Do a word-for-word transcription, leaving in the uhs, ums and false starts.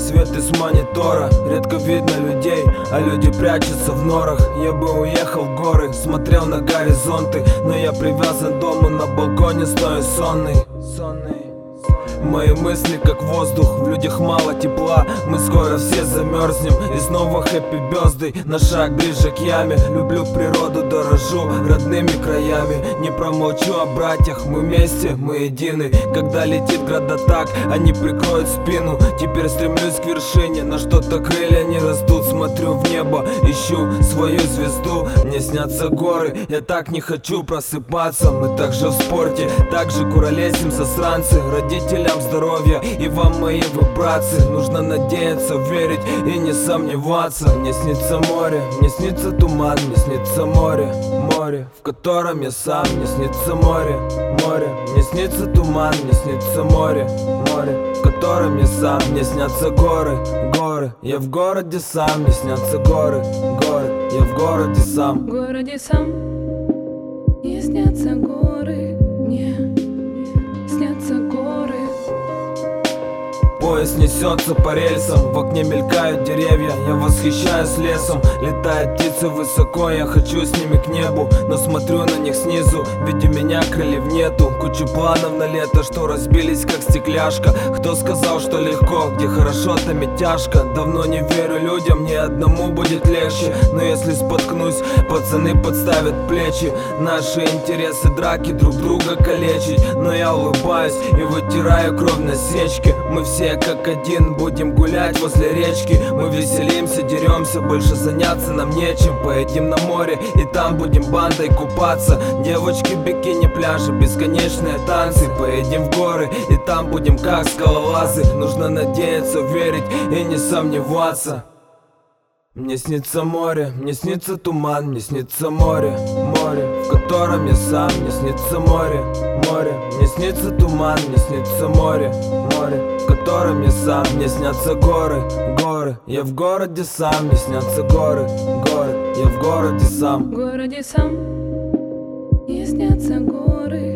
свет из монитора. Редко видно людей, а люди прячутся в норах. Я бы уехал в горы, смотрел на горизонты, но я привязан к дому, на балконе стою сонный. Мои мысли как воздух, в людях мало тепла. Мы скоро все замерзнем, и снова хэппи бёздэй. На шаг ближе к яме, люблю природу, дорожу родными краями. Не промолчу о братьях, мы вместе, мы едины. Когда летит градатак, они прикроют спину. Теперь стремлюсь к вершине, на что-то крылья не растут. Смотрю в небо, ищу свою звезду. Мне снятся горы, я так не хочу просыпаться. Мы также в спорте, также куролесим засранцы. Родителям здоровья и вам мои вибрации. Нужно надеяться, верить и не сомневаться. Мне снится море, мне снится туман, мне снится море, море, в котором я сам. Мне снится море, море, мне снится туман, мне снится море, море, в котором я сам. Мне снятся горы, горы, я в городе сам. Мне снятся горы, горы, я в городе сам. В городе сам, мне снятся горы, мне снятся горы. Поезд несется по рельсам, в окне мелькают деревья. Я восхищаюсь лесом, летают птицы высоко. Я хочу с ними к небу, но смотрю на них снизу. Ведь у меня крыльев нету, кучу планов на лето, что разбились как стекляшка. Кто сказал, что легко, где хорошо, там и тяжко. Давно не верю людям, мне одному будет легче. Но если споткнусь, пацаны подставят плечи. Наши интересы драки друг друга калечить. Но я улыбаюсь и вытираю кровь на сечке. Мы все как один будем гулять возле речки. Мы веселимся, деремся, больше заняться нам нечем. Поедем на море и там будем бандой купаться. Девочки, бикини, пляжи, бесконечные танцы. Поедем в горы и там будем как скалолазы. Нужно надеяться, верить и не сомневаться. Мне снится море, мне снится туман, мне снится море, море, в котором я сам. Мне снится море, море, мне снится туман, мне снится море, море, в котором я сам. Мне снятся горы, горы, я в городе сам. Мне снятся горы, горы, я в городе сам. В городе сам, мне снятся горы.